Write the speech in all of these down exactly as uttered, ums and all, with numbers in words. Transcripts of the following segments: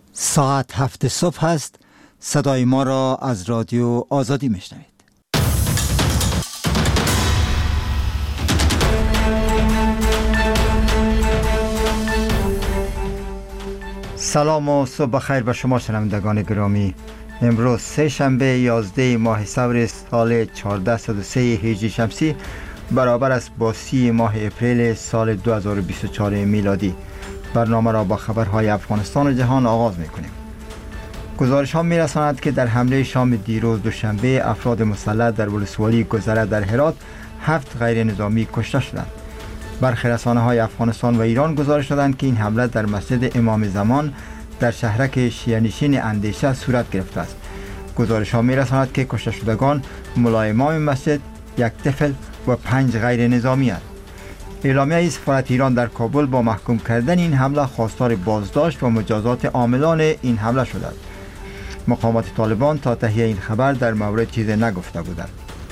ساعت هفت صبح است. صدای ما را از رادیو آزادی میشنوید. سلام و صبح بخیر به شما شنوندگان گرامی. امروز سه شنبه یازده ماه سور سال چهارده و سه هجری شمسی برابر است با سی ماه اپریل سال دو هزار و بیست و چهار میلادی. برنامه را با خبرهای افغانستان و جهان آغاز میکنیم. گزارش ها میرساند که در حمله شام دیروز دوشنبه افراد مسلح در ولسوالی گذره در هرات هفت غیر نظامی کشته شدند. برخی رسانه های افغانستان و ایران گزارش دادند که این حمله در مسجد امام زمان در شهرک شیعه‌نشین اندیشه صورت گرفته است. گزارش ها میرساند که کشته شدگان ملای امام مسجد، یک طفل و پنج غیر نظامی است. اعلامیه سفارت ایران در کابل با محکوم کردن این حمله خواستار بازداشت و مجازات عاملان این حمله شده است. مقامات طالبان تا تهیه این خبر در مورد چیزی نگفته بودند.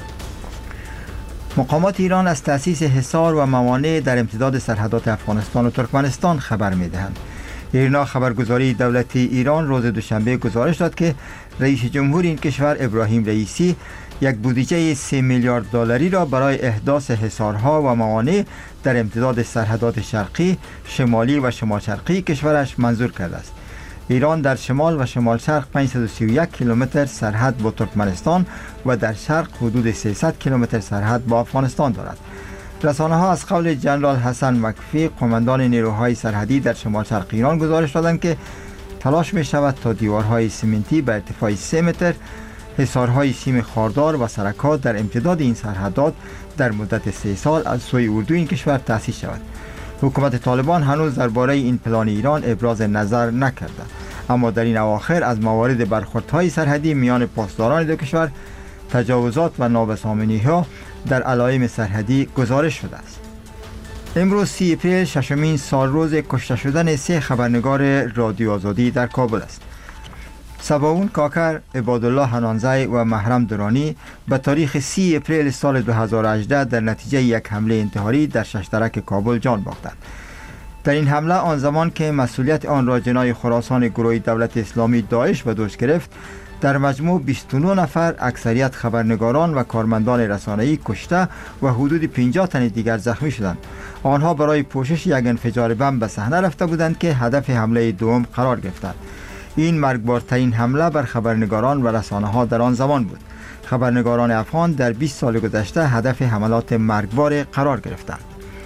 مقامات ایران از تأسیس حصار و موانع در امتداد سرحدات افغانستان و ترکمنستان خبر می‌دهند. ایرنا خبرگزاری دولتی ایران روز دوشنبه گزارش داد که رئیس جمهور این کشور ابراهیم رئیسی یک بودجه سه میلیارد دلاری را برای احداث حصارها و موانع در امتداد سرحدات شرقی، شمالی و شمال شرقی کشورش منظور کرده است. ایران در شمال و شمال شرق پانصد و سی و یک کیلومتر سرحد با ترکمنستان و در شرق حدود سیصد کیلومتر سرحد با افغانستان دارد. رسانه ها از قول جنرال حسن مکفی، قماندان نیروهای سرحدی در شمال شرق ایران گزارش دادند که تلاش می شود تا دیوارهای سیمنتی به ارتفاع سه متر، حصارهای سیم خاردار و سرکات در امتداد این سرحدات در مدت سه سال از سوی اردو این کشور تأسیس شود. حکومت طالبان هنوز درباره این پلان ایران ابراز نظر نکرده، اما در این اواخر از موارد برخوردهای سرحدی میان پاسداران دو کشور، تجاوزات و نابسامانی‌ها در علائم سرحدی گزارش شده است. امروز سی اپریل ششمین سال روز کشته شدن سه خبرنگار رادیو آزادی در کابل است. سباون کاکر، عبادالله حنانزی و محرم درانی به تاریخ سی اپریل سال دو هزار و هجده در نتیجه یک حمله انتحاری در ششترک کابل جان باختند. در این حمله آن زمان که مسئولیت آن را جنای خراسان گروه دولت اسلامی داعش به دوش گرفت، در مجموع بیست و نه نفر اکثریت خبرنگاران و کارمندان رسانه‌ای کشته و حدود پنجاه تن دیگر زخمی شدند. آنها برای پوشش یک انفجار بم به صحنه رفته بودند که هدف حمله دوم قرار گرفتند. این مرگبارترین حمله بر خبرنگاران و رسانه‌ها در آن زمان بود. خبرنگاران افغان در بیست سال گذشته هدف حملات مرگبار قرار گرفتند.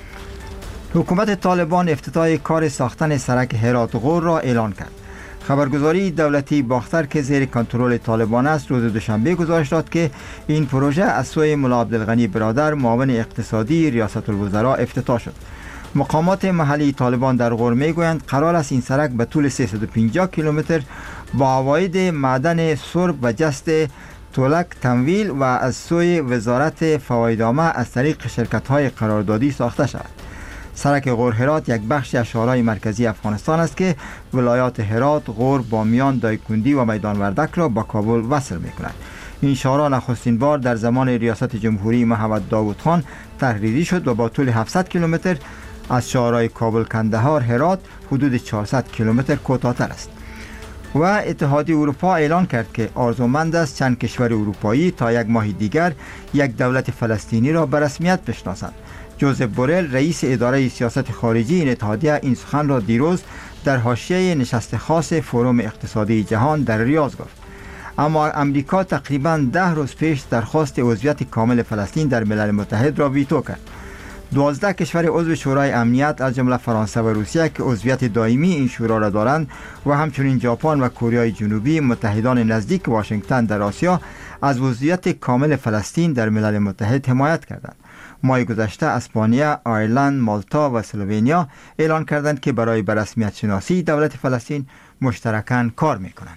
حکومت طالبان افتتاح کار ساختن سرک هرات غور را اعلان کرد. خبرگزاری دولتی باختر که زیر کنترل طالبان است روز دوشنبه گزارش داد که این پروژه از سوی ملا عبدالغنی برادر معاون اقتصادی ریاست الوزراء افتتاح شد. مقامات محلی طالبان در غور میگویند قرار است این سرک به طول سیصد و پنجاه کیلومتر با عواید معدن سرب و جست تولک تمویل و از سوی وزارت فوایدنامه از طریق شرکت‌های قراردادی ساخته شود. سرک غور هرات یک بخشی از شهرهای مرکزی افغانستان است که ولایات هرات، غور، بامیان، دایکندی و میدان وردک را با کابل وصل می‌کند. این شهرها نخستین بار در زمان ریاست جمهوری محمد داود خان تحریری شد و با طول هفتصد کیلومتر از شهرهای کابل، کندهار، هرات حدود چهارصد کیلومتر کوتاه‌تر است. و اتحادیه اروپا اعلان کرد که آرزومند است چند کشور اروپایی تا یک ماه دیگر یک دولت فلسطینی را به رسمیت بشناسند. جوزف بورل، رئیس اداره سیاست خارجی این اتحادیه، این سخن را دیروز در حاشیه نشست خاص فروم اقتصادی جهان در ریاض گفت. اما امریکا تقریباً ده روز پیش درخواست عضویت کامل فلسطین در ملل متحد را ویتو کرد. دوازده کشور عضو شورای امنیت از جمله فرانسه و روسیه که عضویت دائمی این شورا را دارند و همچنین ژاپن و کره جنوبی، متحدان نزدیک واشنگتن در آسیا، از عضویت کامل فلسطین در ملل متحد حمایت کردند. ماه گذشته اسپانیا، آیرلند، مالتا و اسلوونیا اعلان کردند که برای به رسمیت شناسی دولت فلسطین مشترکاً کار می‌کنند.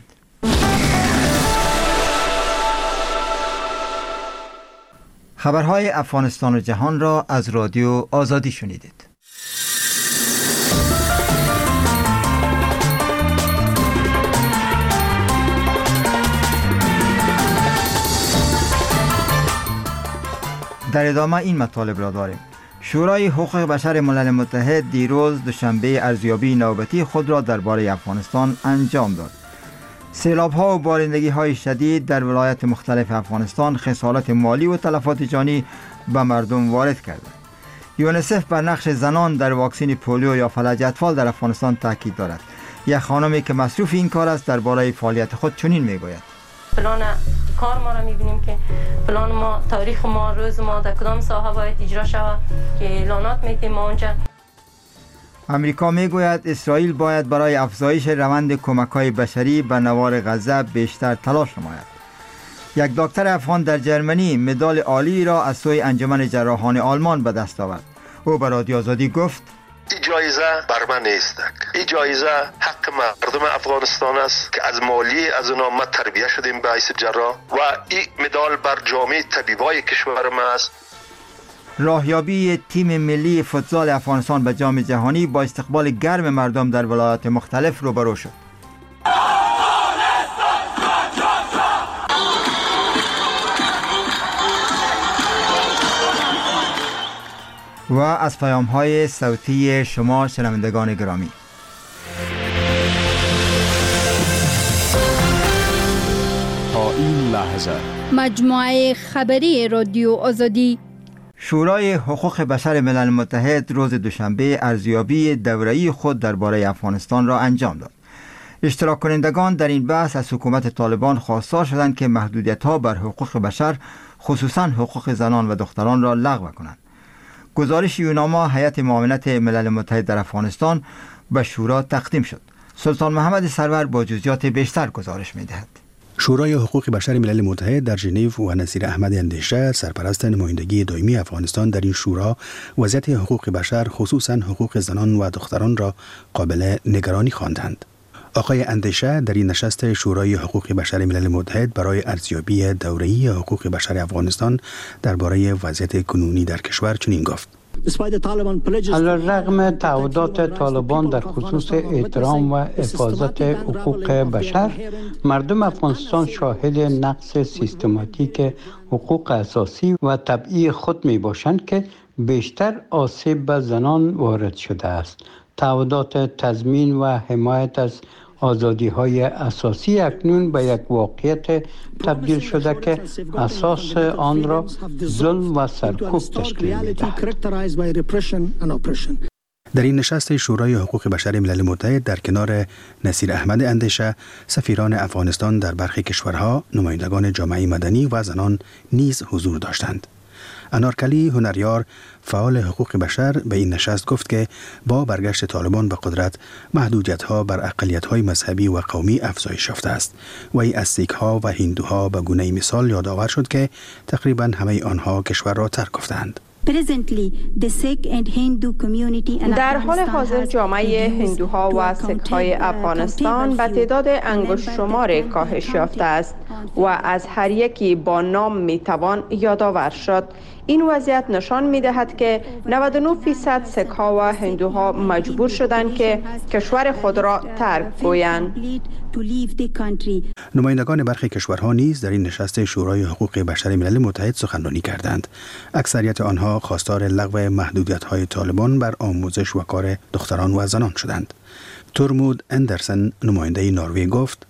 خبرهای افغانستان و جهان را از رادیو آزادی شنیدید. در ادامه این مطالب را داریم. شورای حقوق بشر ملل متحد دیروز دوشنبه ارزیابی نوبتی خود را درباره افغانستان انجام داد. سیلاب‌ها و بارندگی‌های شدید در ولایات مختلف افغانستان خسارات مالی و تلفات جانی به مردم وارد کرده. یونیسف بر نقش زنان در واکسن پولیو یا فلج اطفال در افغانستان تاکید دارد. یک خانمی که مصروف این کار است درباره فعالیت خود چنین میگوید: پلان کار ما را میبینیم که پلان ما، تاریخ ما، روز ما در کدام ساحه باید اجرا شود که اعلانات میتیم ما اونجا. امریکا میگوید اسرائیل باید برای افزایش روند کمک‌های بشری به نوار غزه بیشتر تلاش نماید. یک دکتر افغان در جرمنی مدال عالی را از سوی انجمن جراحان آلمان به دست آورد. او به رادیو آزادی گفت: این جایزه بر من نیست. این جایزه حق مردم افغانستان است که از مالی از اونا ما تربیه شدیم به حیث جراح و این مدال بر جامعه طبیبای کشور ما است. راهیابی تیم ملی فوتزال افغانستان به جام جهانی با استقبال گرم مردم در ولایات مختلف روبرو شد. و از پیام‌های صوتی شما شنوندگان گرامی، تا این لحظه مجموعه خبری رادیو آزادی شورای حقوق بشر ملل متحد روز دوشنبه ارزیابی دوره‌ای خود درباره افغانستان را انجام داد. اشتراک کنندگان در این بحث از حکومت طالبان خواستار شدند که محدودیت‌ها بر حقوق بشر خصوصاً حقوق زنان و دختران را لغو کنند. گزارش یوناما هیئت معاونت ملل متحد در افغانستان به شورا تقدیم شد. سلطان محمد سرور با جزئیات بیشتر گزارش می‌دهد. شورای حقوق بشر ملل متحد در ژنو و نصیر احمد اندیشه، سرپرست نمایندگی دائمی افغانستان در این شورا، وضعیت حقوق بشر خصوصاً حقوق زنان و دختران را قابل نگرانی خواندند. آقای اندیشه در این نشست شورای حقوق بشر ملل متحد برای ارزیابی دوره‌ای حقوق بشر افغانستان درباره وضعیت کنونی در کشور چنین گفت: علیرغم تعهدات طالبان در خصوص احترام و حفاظت حقوق بشر، مردم افغانستان شاهد نقض سیستماتیک حقوق اساسی و طبیعی خود می باشند که بیشتر آسیب به زنان وارد شده است. تعهدات تضمین و حمایت از آزادی‌های اساسی اکنون به یک واقعیت تبدیل شده که اساس آن را ظلم و سرکوب تشکیل می‌دهد. در این نشست شورای حقوق بشر ملل متحد در کنار نصیر احمد اندیشه، سفیران افغانستان در برخی کشورها، نمایندگان جامعه مدنی و زنان نیز حضور داشتند. انارکلی هنریار، فعال حقوق بشر، به این نشست گفت که با برگشت طالبان به قدرت محدودیت‌ها بر اقلیت‌های مذهبی و قومی افزایش یافته است و ای از سیک‌ها و هندوها به گونه مثال یادآور شد که تقریباً همه آنها کشور را ترک گفتند. در حال حاضر جامعه هندوها و سیک‌های افغانستان به تعداد انگشت شمار کاهش یافته است و از هر یکی با نام میتوان یادآور شد. این وضعیت نشان می‌دهد که نود و نه درصد سیک‌ها و هندوها مجبور شدند که کشور خود را ترک گویند. نمایندگان برخی کشورها نیز در این نشست شورای حقوق بشر ملل متحد سخنرانی کردند. اکثریت آنها خواستار لغو محدودیت‌های طالبان بر آموزش و کار دختران و زنان شدند. تورمود اندرسن، نماینده نروژ، گفت: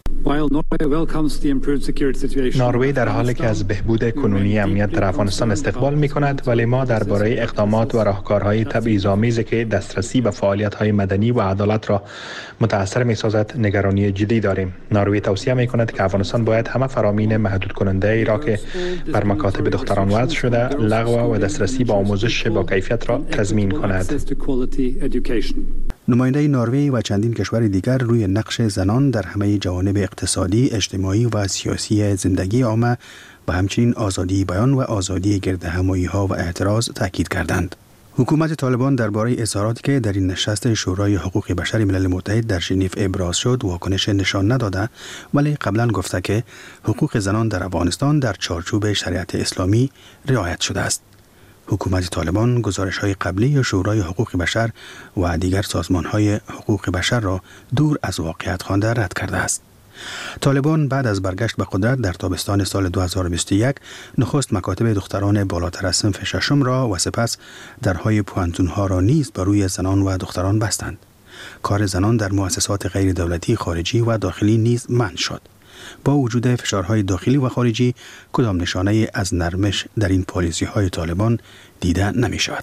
نروژ در حالی که از بهبود کنونی امنیت در افغانستان استقبال می کند، ولی ما درباره اقدامات و راهکارهای تبعیض‌آمیزی که دسترسی به فعالیت‌های مدنی و عدالت را متأثر می سازد نگرانی جدی داریم. نروژ توصیه می کند که افغانستان باید همه فرامین محدود کننده ای را که بر مکاتب دختران وضع شده لغو و دسترسی به آموزش با کیفیت را تضمین کند. نماینده نروژ و چندین کشور دیگر روی نقش زنان در همه جوانب اقتصادی، اجتماعی و سیاسی زندگی عامه و همچنین آزادی بیان و آزادی گردهمایی‌ها و اعتراض تاکید کردند. حکومت طالبان درباره اظهاراتی که در این نشست شورای حقوق بشر ملل متحد در ژنو ابراز شد واکنش نشان نداده، ولی قبلا گفته که حقوق زنان در افغانستان در چارچوب شریعت اسلامی رعایت شده است. حکومت طالبان گزارش‌های قبلی شورای حقوق بشر و دیگر سازمان‌های حقوق بشر را دور از واقعیت خوانده رد کرده است. طالبان بعد از برگشت به قدرت در تابستان سال دو هزار و بیست و یک نخست مکاتب دختران بالاتر از صنف ششم را و سپس درهای پوانتونها را نیز بر روی زنان و دختران بستند. کار زنان در مؤسسات غیر دولتی خارجی و داخلی نیز منع شد. با وجود فشارهای داخلی و خارجی کدام نشانه از نرمش در این پالیسی‌های طالبان دیده نمی شود.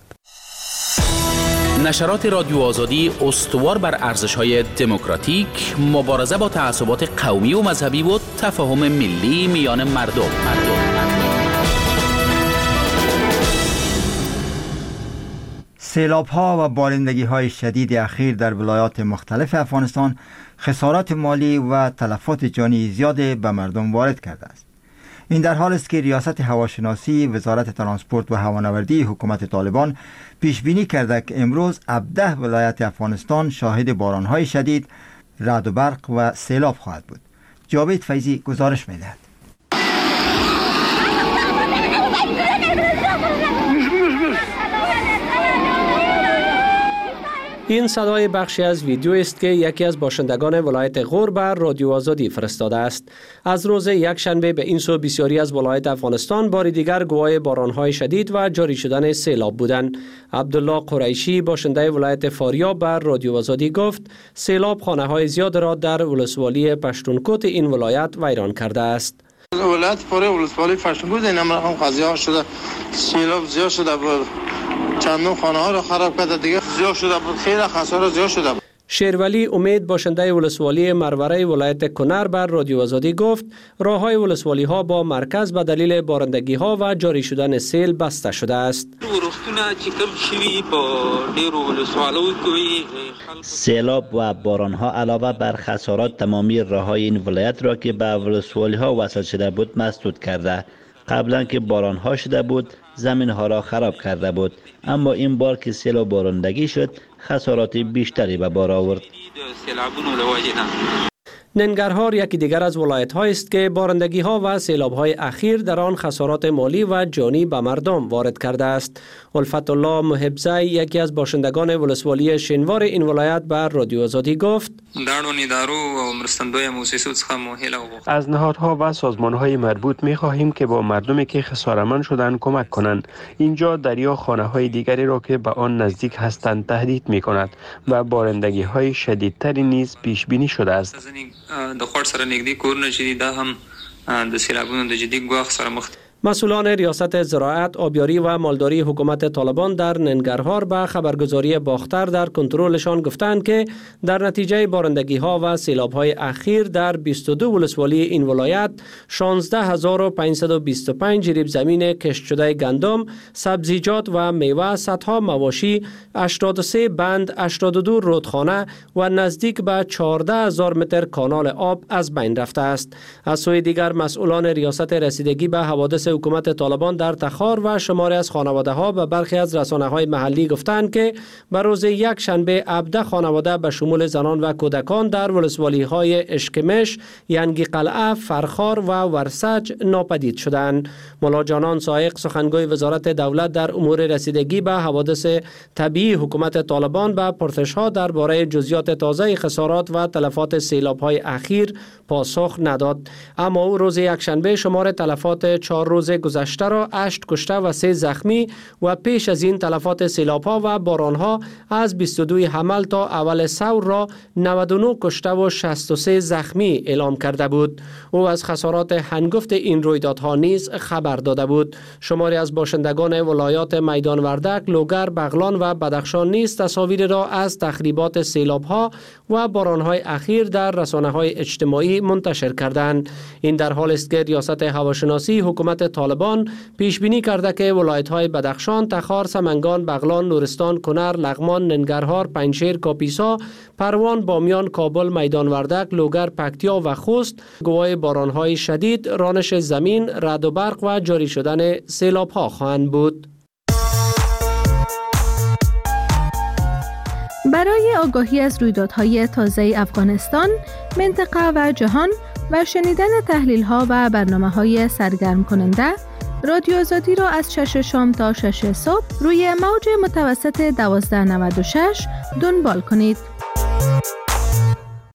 نشرات رادیو آزادی استوار بر ارزش‌های دموکراتیک، مبارزه با تعصبات قومی و مذهبی و تفاهم ملی میان مردم. سیلاب‌ها و بارندگی‌های شدید اخیر در ولایات مختلف افغانستان خسارات مالی و تلفات جانی زیاد به مردم وارد کرده است. این در حال است که ریاست هواشناسی وزارت ترانسپورت و هوانوردی حکومت طالبان پیش بینی کرده که امروز هفده ولایت افغانستان شاهد باران‌های شدید، رعد و برق و سیلاب خواهد بود. جاوید فیضی گزارش می‌دهد. این صدای بخشی از ویدیو است که یکی از باشندگان ولایت غور بر رادیو آزادی فرستاده است. از روز یک شنبه به این سو بسیاری از ولایت افغانستان بار دیگر گواه باران‌های شدید و جاری شدن سیلاب بودند. عبدالله قریشی باشنده ولایت فاریاب بر رادیو آزادی گفت سیلاب خانه‌های زیاد را در ولسوالی پشتونکوت این ولایت ویران کرده است. ولایت فاریاب ولسوالی پشتونکوت این هم رقم قضیه شده، سیلاب زیاد شده بود، چندون خانه ها را خراب کرده، دیگه زیاد شده بود، خیلی خسارت زیاد شده بود. شیرولی امید باشنده ولسوالی مروره ولایت کنر بر رادیو آزادی گفت راههای ولسوالی ها با مرکز به دلیل بارندگی ها و جاری شدن سیل بسته شده است. سیلاب و باران ها علاوه بر خسارات تمامی راههای این ولایت را که به ولسوالی ها وصل شده بود مسدود کرده. قبلا که باران ها شده بود زمین ها را خراب کرده بود، اما این بار که سیل و بارندگی شد خسارات بیشتری به بار آورد. ننگرهار یکی دیگر از ولایت ها است که بارندگی ها و سیلاب های اخیر در آن خسارات مالی و جانی به مردم وارد کرده است. الفت الله محبزی یکی از باشندگان ولسوالی شینوار این ولایت بر رادیو آزادی گفت از نهادها و سازمان های مربوط می خواهیم که با مردمی که خسارتمند شدند کمک کنند. اینجا دریا خانه های دیگری را که به آن نزدیک هستند تهدید می کند و بارندگی های شدیدتری نیز پیش بینی شده است. د خوړ سره نږدې کورونه چې دي دا هم د سیلابونو د جدي ګواښ سره مخ دي. مسئولان ریاست زراعت، آبیاری و مالداری حکومت طالبان در ننگرهار به خبرگزاری باختر در کنترلشان گفتند که در نتیجه بارندگی ها و سیلاب های اخیر در بیست و دو ولسوالی این ولایت شانزده هزار و پانصد و بیست و پنج جریب زمین کشت شده گندم، سبزیجات و میوه، صدها مواشی، هشتاد و سه بند، هشتاد و دو رودخانه و نزدیک به چهارده هزار متر کانال آب از بین رفته است. از سوی دیگر مسئولان ریاست رسیدگی به حوادث حکومت طالبان در تخار و شماری از خانواده ها به برخی از رسانه های محلی گفتند که به روز یک شنبه هفده خانواده به شمول زنان و کودکان در ولسوالی های اشکمش، ینگی قلعه، فرخار و ورسج ناپدید شدند. مولا جانان سایق سخنگوی وزارت دولت در امور رسیدگی به حوادث طبیعی حکومت طالبان به پرسش ها درباره جزئیات تازه خسارات و تلفات سیلاب های اخیر پاسخ نداد، اما او روز یک شنبه شمار تلفات چهار روز گذشته را هشت کشته و سه زخمی و پیش از این تلفات سیلاب ها و باران ها از بیست و دو حمل تا اول ثور را نود و نه کشته و شصت و سه زخمی اعلام کرده بود. او از خسارات هنگفت این رویدادها نیز خبر داده بود. شماری از باشندگان ولایات میدان وردک، لوگر، بغلان و بدخشان نیز تصاویر را از تخریبات سیلاب ها و باران های اخیر در رسانه های اجتماعی منتشر کردند. این در حال است که ریاست هواشناسی حکومت طالبان پیش بینی کرده که ولایت‌های بدخشان، تخار، سمنگان، بغلان، نورستان، کنر، لغمان، ننگرهار، پنجشیر، کاپیسا، پروان، بامیان، کابل، میدان وردک، لوگر، پکتیا و خوست گواه باران‌های شدید، رانش زمین، رعد و برق و جاری شدن سیلاب‌ها خواهند بود. برای آگاهی از رویدادهای تازه افغانستان، منطقه و جهان و شنیدن تحلیل‌ها و برنامه‌های سرگرم کننده، رادیو آزادی را از شش شام تا شش صبح روی موج متوسط دوازده نود و شش دنبال کنید.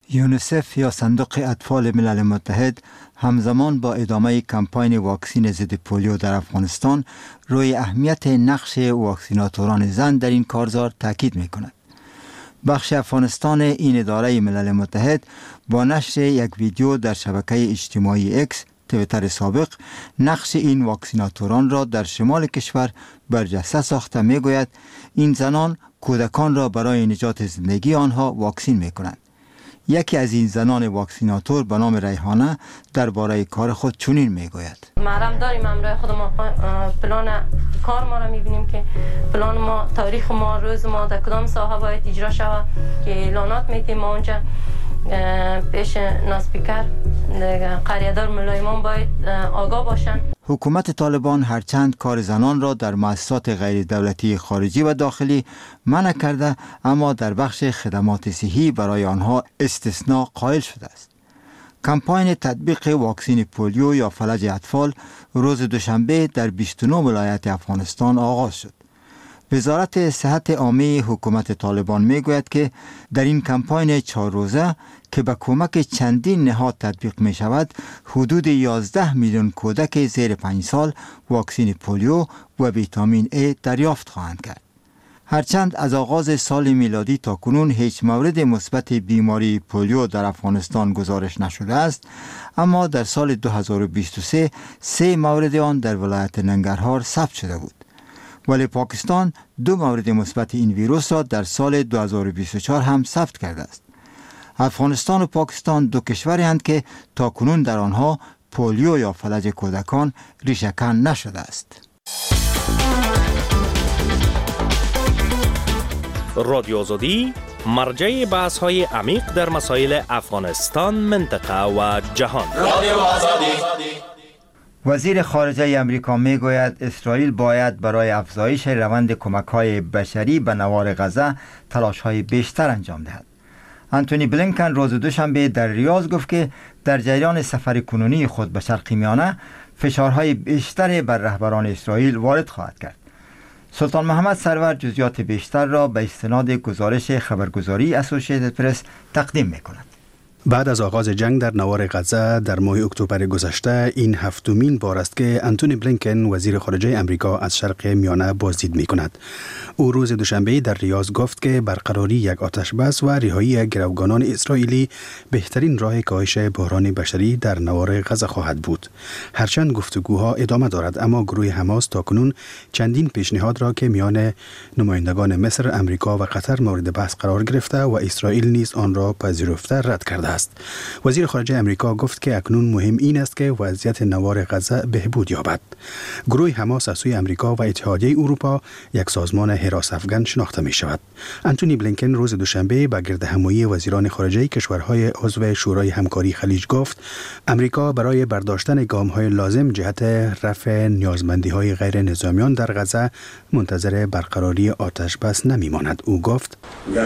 یونیسف یا صندوق اطفال ملل متحد همزمان با ادامه کمپاین واکسین ضد پولیو در افغانستان روی اهمیت نقش واکسیناتوران زن در این کارزار تاکید می‌کند. بخش افغانستان این اداره ملل متحد با نشر یک ویدیو در شبکه اجتماعی اکس تویتر سابق نقش این واکسیناتوران را در شمال کشور برجسته ساخته میگوید این زنان کودکان را برای نجات زندگی آنها واکسین میکنند. یکی از این زنان واکسیناتور به نام ریحانه درباره کار خود چنین میگوید: محرم داریم همراه خود ما پلان کار ما را میبینیم که پلان ما، تاریخ ما، روز ما در کدام ساحه باید اجرا شود که اعلانات میتیم ما اونجا پیش ناسپیکر قریه‌دار ملایمان باید آگاه باشند. حکومت طالبان هرچند کار زنان را در مؤسسات غیر دولتی خارجی و داخلی منع کرده، اما در بخش خدمات صحی برای آنها استثناء قائل شده است. کمپاین تطبیق واکسین پولیو یا فلج اطفال روز دوشنبه در بیست و نه ولایت افغانستان آغاز شد. وزارت صحت عامه حکومت طالبان میگوید که در این کمپاین چهار روزه که به کمک چندین نهاد تطبیق می شود، حدود یازده میلیون کودک زیر پنج سال واکسین پولیو و ویتامین ای دریافت خواهند کرد. هرچند از آغاز سال میلادی تا کنون هیچ مورد مثبت بیماری پولیو در افغانستان گزارش نشده است، اما در سال دو هزار و بیست و سه سه مورد آن در ولایت ننگرهار ثبت شده بود. ولی پاکستان دو مورد مثبت این ویروس را در سال دو هزار و بیست و چهار هم ثبت کرده است. افغانستان و پاکستان دو کشوری هستند که تا کنون در آنها پولیو یا فلج کودکان ریشه‌کن نشده است. رادیو آزادی مرجع بحث های عمیق در مسائل افغانستان، منطقه و جهان. رادیو آزادی. وزیر خارجه امریکا میگوید اسرائیل باید برای افزایش روند کمک‌های بشری به نوار غزه تلاش‌های بیشتر انجام دهد. انتونی بلینکن روز دوشنبه در ریاض گفت که در جریان سفر کنونی خود به شرق میانه فشارهای بیشتر بر رهبران اسرائیل وارد خواهد کرد. سلطان محمد سرور جزئیات بیشتر را به استناد گزارش خبرگزاری اسوسییتد پرس تقدیم می‌کند. بعد از آغاز جنگ در نوار غزه در ماه اکتبر گذشته، این هفتمین بار است که انتونی بلینکن وزیر خارجه امریکا از شرق میانه بازدید می کند. او روز دوشنبه در ریاض گفت که برقراری یک آتش بس و رهایی گروگانان اسرائیلی بهترین راه کاهش بحران بشری در نوار غزه خواهد بود. هرچند گفتگوها ادامه دارد، اما گروه حماس تاکنون چندین پیشنهاد را که میان نمایندگان مصر، امریکا و قطر مورد بحث قرار گرفته و اسرائیل نیز آن را پذیرفته رد کرده است. وزیر خارجه امریکا گفت که اکنون مهم این است که وضعیت نوار غزه بهبود یابد. گروه حماس از سوی امریکا و اتحادیه اروپا یک سازمان حراس افغان شناخته می شود. انتونی بلینکن روز دوشنبه به گردهمایی وزیران خارجه کشورهای عضو شورای همکاری خلیج گفت امریکا برای برداشتن گام‌های لازم جهت رفع نیازمندی‌های غیر نظامیان در غزه منتظر برقراری آتش بس نمی‌ماند. او گفت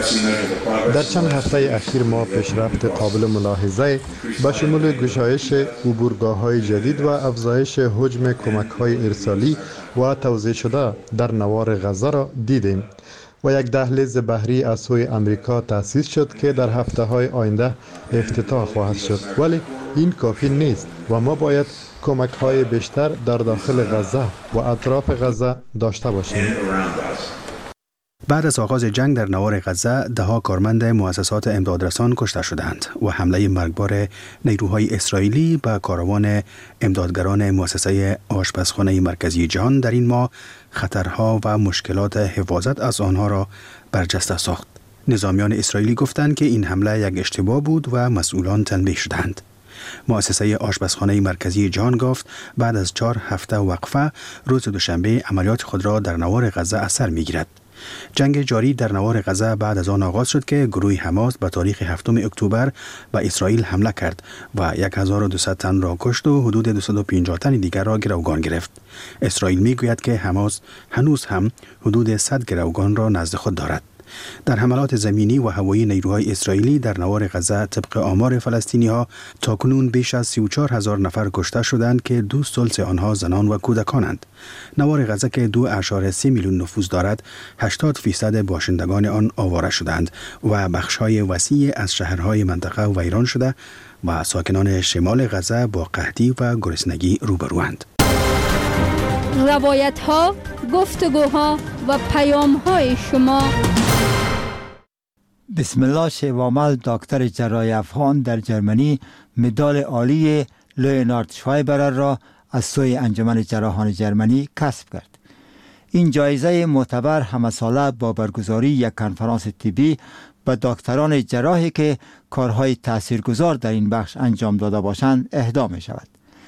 در چند هفته اخیر ما پیشرفت قابل ملاحظه به شمول گشایش عبورگاه‌های جدید و افزایش حجم کمک‌های ارسالی و توزیع شده در نوار غزه را دیدیم و یک دهلیز بحری از سوی امریکا تأسیس شد که در هفته‌های آینده افتتاح خواهد شد، ولی این کافی نیست و ما باید کمک‌های بیشتر در داخل غزه و اطراف غزه داشته باشیم. بعد از آغاز جنگ در نوار غزه دهها کارمند مؤسسات امدادرسان کشته شدند و حمله مرگبار نیروهای اسرائیلی به کاروان امدادگران مؤسسه آشپزخانه مرکزی جهان در این ماه خطرها و مشکلات حفاظت از آنها را برجسته ساخت. نظامیان اسرائیلی گفتند که این حمله یک اشتباه بود و مسئولان تنبیه شدند. مؤسسه آشپزخانه مرکزی جهان گفت بعد از چهار هفته وقفه روز دوشنبه عملیات خود را در نوار غزه از سر می‌گیرد. جنگ جاری در نوار غزه بعد از آن آغاز شد که گروه حماس به تاریخ هفتم اکتبر به اسرائیل حمله کرد و هزار و دویست تن را کشت و حدود دویست و پنجاه تن دیگر را گروگان گرفت. اسرائیل میگوید که حماس هنوز هم حدود صد گروگان را نزد خود دارد. در حملات زمینی و هوایی نیروهای اسرائیلی در نوار غزه طبق آمار فلسطینی‌ها تاکنون بیش از سی و چهار هزار نفر کشته شدند که دو ثلث آنها زنان و کودکانند. نوار غزه که دو اعشار سه میلیون نفوذ دارد، هشتاد فیصد باشندگان آن آواره شدند و بخش‌های وسیع از شهرهای منطقه ویران شده و ساکنان شمال غزه با قحطی و گرسنگی روبروند. روایت ها، گفتگوها و پیام های شما. بسم الله شیوامل دکتر جراح افغان در جرمنی مدال عالی لیونارد شوایبرر را از سوی انجمن جراحان جرمنی کسب کرد. این جایزه معتبر همساله با برگزاری یک کنفرانس طبی به دکتران جراحی که کارهای تاثیرگذار در این بخش انجام داده باشند اهدا می شود.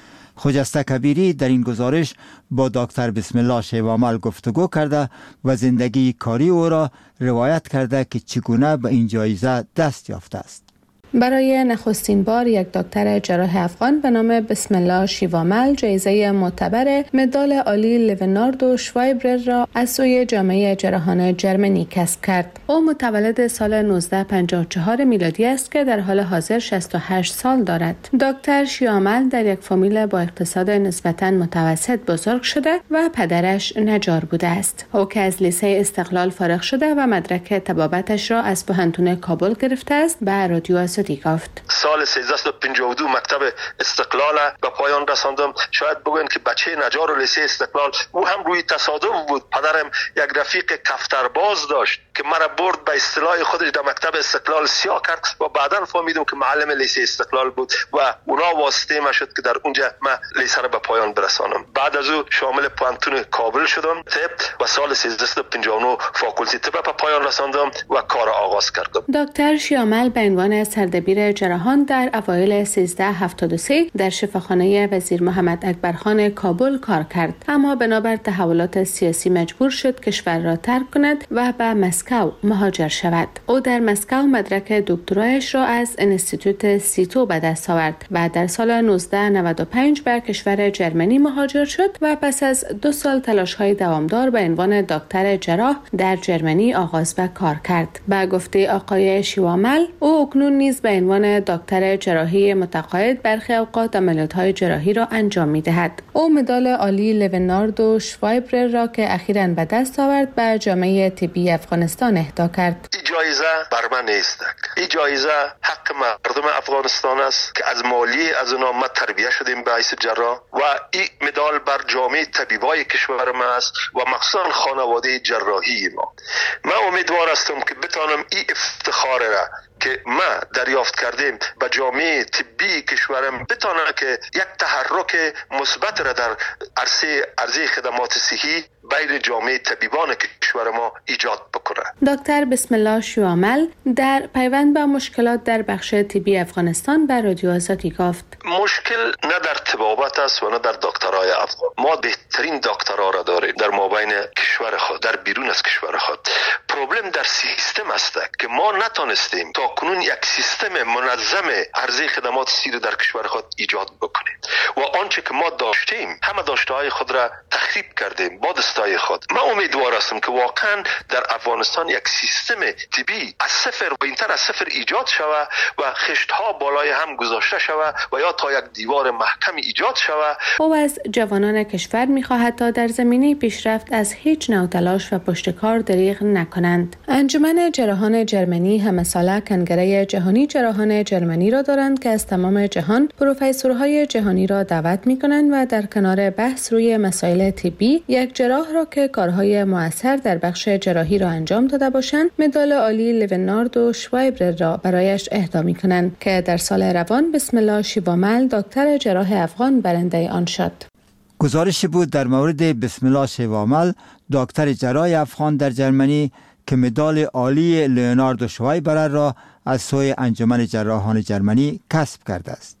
خجسته کبیری در این گزارش با دکتر بسم الله شیوامل گفتگو کرده و زندگی کاری او را روایت کرده که چگونه به این جایزه دست یافته است. برای نخستین بار یک دکتر جراح افغان به نام بسم الله شیوامل جایزه معتبر مدال عالی لیونارد شوایبرر را از سوی جامعه جراحان جرمنی کسب کرد. او متولد سال نوزده پنجاه و چهار میلادی است که در حال حاضر شصت و هشت سال دارد. دکتر شیوامل در یک فامیل با اقتصاد نسبتاً متوسط بزرگ شده و پدرش نجار بوده است. او که از لیسه استقلال فارغ شده و مدرک طبابتش را از پوهنتون کابل گرفته است، به رادیو آزادی گفت. سال سیزده و پنجاه و دو مکتب استقلال به پایان رساندم. شاید بگوین که بچه نجار و لیسه استقلال او هم روی تصادف بود. پدرم یک رفیق کفترباز داشت که مرا برد به اصطلاح خودش در مکتب استقلال سیاه کرد و بعداً فهمیدم که معلم لیسه استقلال بود و اونا واسطه ما شد که در اونجا ما لیسه را به پایان برسانم. بعد از او شامل پوهنتون کابل شدم طب و سال سیزده و پنجاه و نه فاکولته طب به پایان رساندم و کار آغاز کردم. دکتر شیوامل به عنوان سردبیر جراحان در اوایل سیزده هفتاد و سه در شفاخانه وزیر محمد اکبرخان کابل کار کرد، اما بنابر تحولات سیاسی مجبور شد کشور را ترک کند و به مسکو مهاجر شود. او در مسکو مدرک دکترایش را از انستیتوت سیتو به دست آورد و در سال نوزده نود و پنج به کشور جرمنی مهاجر شد و پس از دو سال تلاش‌های دوامدار به عنوان دکتر جراح در جرمنی آغاز به کار کرد. به گفته آقای شیوامل، او اکنون نیز به عنوان دکتر جراحی متقاعد برخی اوقات عملیات‌های جراحی را انجام می‌دهد. او مدال عالی لیونارد شوایبرر را که اخیراً به دست آورد به جامعه طبی افغانستان اهدا کرد. این جایزه بر من نیست. این جایزه حق مردم افغانستان است که از مالی از اونا ما تربیت شدیم به حیث جراح و این مدال بر جامعه طبیبای کشور ما است و مخصوصاً خانواده جراحی ما. من امیدوار هستم که بتانم این افتخار را که ما دریافت کردیم به جامعه طبی کشورم بتانه که یک تحرک مثبت را در عرصه عرضه خدمات صحی بین جامعه طبیبان کشور ما ایجاد بکنه. دکتر بسم الله شیوامل در پیوند به مشکلات در بخش طبی افغانستان به رادیو آزادی گفت: مشکل نه در طبابت است و نه در دکترای افغان. ما بهترین دکترها را داریم در مابین کشور خود، در بیرون از کشور خود. پروبلم در سیستم است که ما نتونستیم تا کنون یک سیستم منظم عرضه خدمات صحی در کشور خود ایجاد بکنیم و آنچه که ما داشتیم همه داشته‌های خود را تخریب کردیم با دستای خود. من امیدوار هستم که واقعا در افغانستان یک سیستم طبی از صفر و اینتر از صفر ایجاد شود و خشت‌ها بالای هم گذاشته شود و یا تا یک دیوار محکم ایجاد شود. او از جوانان کشور می‌خواهد تا در زمینه پیشرفت از هیچ نوع تلاش و پشتکار دریغ نکنند. انجمن جراحان جرمنی همساله کنگره جهانی جراحان جرمنی را دارند که از تمام جهان پروفسورهای جهانی را دعوت می‌کنند و در کنار بحث روی مسائل طبی یک جراح را که کارهای مؤثر در بخش جراحی را انجام داده باشند مدال عالی لیونارد شوایبرر را برایش اهدا می‌کنند که در سال روان بسم الله شیوامل دکتر جراح افغان برنده آن شد. گزارشی بود در مورد بسم الله شیوامل دکتر جراح افغان در جرمنی که مدال عالی لیونارد شوایبرر را از سوی انجمن جراحان جرمنی کسب کرده است.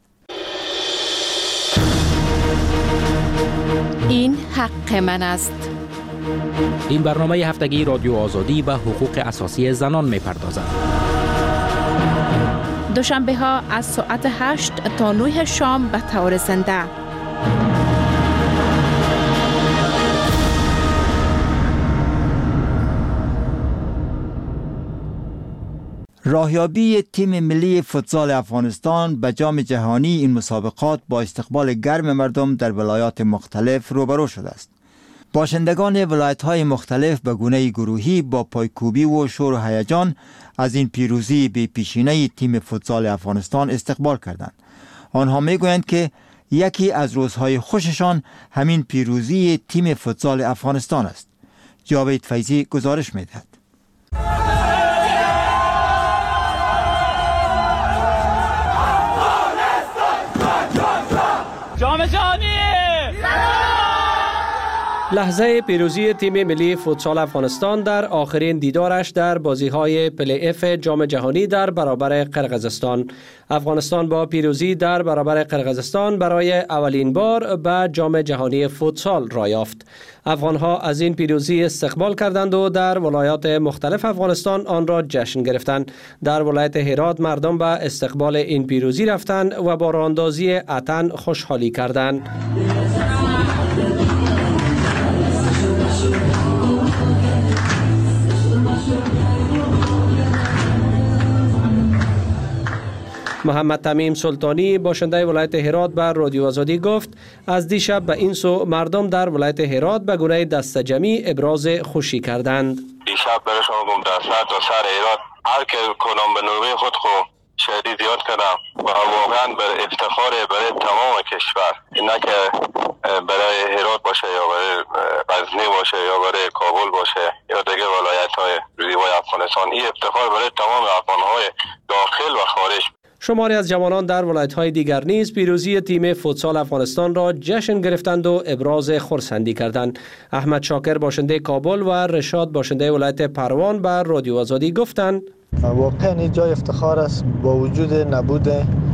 این حق من است. این برنامه هفتگی رادیو آزادی به حقوق اساسی زنان می پردازد. دوشنبه ها از ساعت هشت تا نه شام به طور زنده. راهیابی تیم ملی فوتسال افغانستان به جام جهانی این مسابقات با استقبال گرم مردم در ولایات مختلف روبرو شده است. باشندگان ولایت‌های مختلف به گونه گروهی با پایکوبی و شور و هیجان از این پیروزی به پیشینه تیم فوتسال افغانستان استقبال کردند. آنها میگویند که یکی از روزهای خوششان همین پیروزی تیم فوتسال افغانستان است. جاوید فیضی گزارش می‌دهد. جام جهانی لحظه پیروزی تیم ملی فوتسال افغانستان در آخرین دیدارش در بازی‌های پلی اف جام جهانی در برابر قرقیزستان. افغانستان با پیروزی در برابر قرقیزستان برای اولین بار به جام جهانی فوتسال را یافت. افغان‌ها از این پیروزی استقبال کردند و در ولایات مختلف افغانستان آن را جشن گرفتند. در ولایت هرات مردم به استقبال این پیروزی رفتند و با راه‌اندازی عطن خوشحالی کردند. محمد تمیم سلطانی باشنده ولایت هرات بر رادیو آزادی گفت از دیشب به این سو مردم در ولایت هرات به گونه دست جمعی ابراز خوشی کردند. دیشب برای شما گم در سر تا سر هرات هر که کنم به نوبه خود خو شهری زیاد کردم و واقعا بر افتخار برای تمام کشور، نه که برای هرات باشه یا برای غزنی باشه یا برای کابل باشه یا دیگه ولایت های زیبای افغانستان. این افتخار برای تمام افغان‌های داخل و خارج. شماری از جوانان در ولایت‌های دیگر نیز پیروزی تیم فوتسال افغانستان را جشن گرفتند و ابراز خرسندی کردند. احمد شاکر باشنده کابل و رشاد باشنده ولایت پروان بر رادیو آزادی گفتند واقعا این جای افتخار است. با وجود نبود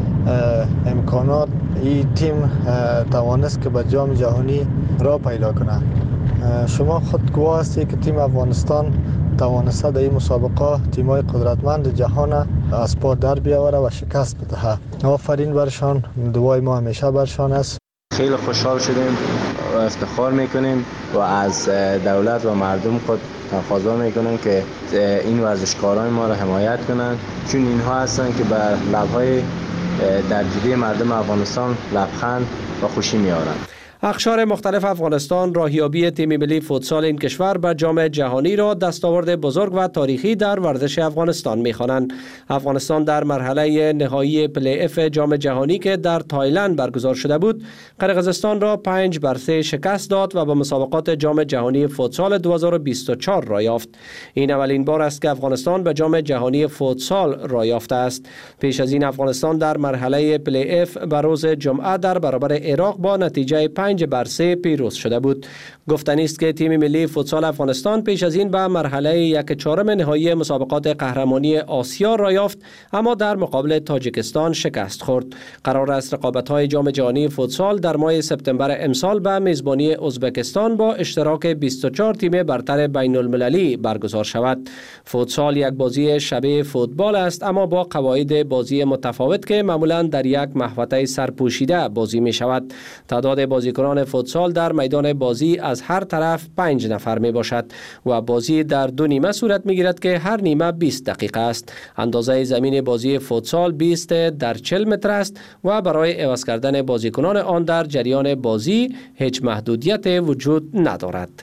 امکانات این تیم توانست که به جام جهانی را پیدا کنه. شما خود گواه هستید که تیم افغانستان توانسته در این مسابقه تیم‌های قدرتمند جهان از پا در بیاوره و شکست بده. آفرین برشان، دعای ما همیشه برشان است. خیلی خوشحال شدیم و افتخار میکنیم و از دولت و مردم خود تقاضا میکنیم که این ورزشکاران ما را حمایت کنند، چون اینها هستند که بر لب‌های درگیری مردم افغانستان لبخند و خوشی میارند. اقشار مختلف افغانستان راهیابی تیم ملی فوتسال این کشور به جام جهانی را دستاورد بزرگ و تاریخی در ورزش افغانستان می‌خوانند. افغانستان در مرحله نهایی پلی اف جام جهانی که در تایلند برگزار شده بود، قرقیزستان را پنج بر سه شکست داد و به مسابقات جام جهانی فوتسال دو هزار و بیست و چهار را یافت. این اولین بار است که افغانستان به جام جهانی فوتسال را یافته است. پیش از این افغانستان در مرحله پلی اف به روز جمعه در برابر عراق با نتیجه پنج بر سه پیروز شده بود. گفتنی است که تیم ملی فوتسال افغانستان پیش از این به مرحله یک چهارم نهایی مسابقات قهرمانی آسیا را یافت، اما در مقابل تاجیکستان شکست خورد. قرار است رقابت‌های جام جهانی فوتسال در ماه سپتامبر امسال به میزبانی ازبکستان با اشتراک بیست و چهار تیم برتر بین المللی برگزار شود. فوتسال یک بازی شبیه فوتبال است، اما با قواعد بازی متفاوت که معمولاً در یک محوطه سرپوشیده بازی می شود. تعداد بازیکنان فوتسال در میدان بازی از هر طرف پنج نفر می باشد و بازی در دو نیمه صورت می گیرد که هر نیمه بیست دقیقه است. اندازه زمین بازی فوتسال بیست در چهل متر است و برای عوض کردن بازیکنان آن در جریان بازی هیچ محدودیت وجود ندارد.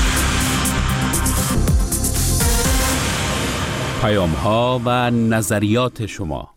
پیام ها و نظریات شما.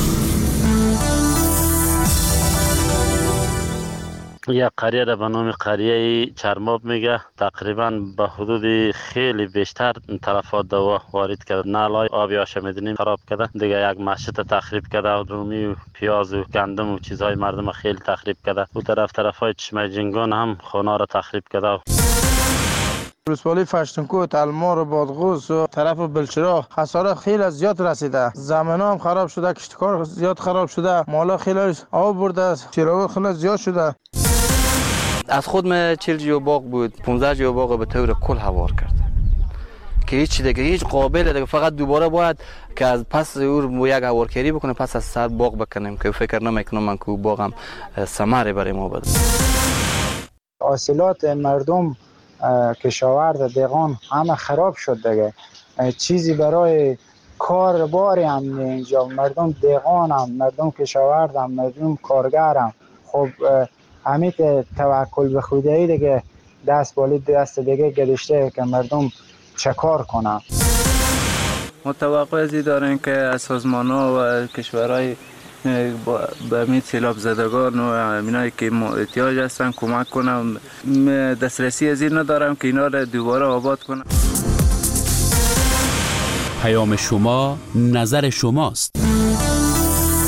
یک قریه را به نام قریه چرماب میگه، تقریبا به حدود خیلی بیشتر تلفات دوا وارد کرد. نالای آبی هاش میدونیم خراب کرده، دیگه یک مسجد تخریب کرده و رومی و پیاز و گندم و چیزهای مردم خیلی تخریب کرده. او طرف طرف های چشمه جنگان هم خانه را تخریب کرده. ولسوالی فشتونکو، تلمار، بادغوس و طرف بلچراغ خسارات خیلی زیاد رسیده. زمین‌ها هم خراب شده، کشتکار زیاد خراب شده، مالا خیلی آب برده، چراغ خیلی زیاد شده. از خود من چهل جو باغ بود، پانزده جو باغ به طور کل هوار کرد که هیچ دیگه هیچ قابل دیگه، فقط دوباره باید که از پس او یک هوارکاری بکنه، پس از سر باغ بکنیم که فکر نمیکنم من که باغم ثمره برای ما بده. حاصلات مردم، کشاورز، دهقان همه خراب شد دیگه. چیزی برای کار باری هم اینجا، مردم دیغان هم، مردم کشاورد هم، مردم کارگر هم. خب همین توکل به خدایی دیگه دست بالی دست دیگه گذاشته که مردم چه کار کنن. متوقع ازی داریم که از سازمان ها و کشورهای به همین سیلاب زدگان و همینایی که احتیاج هستن کمک کنم. دسترسی از این ندارم که اینا را دوباره آباد کنم. پیام شما، نظر شماست.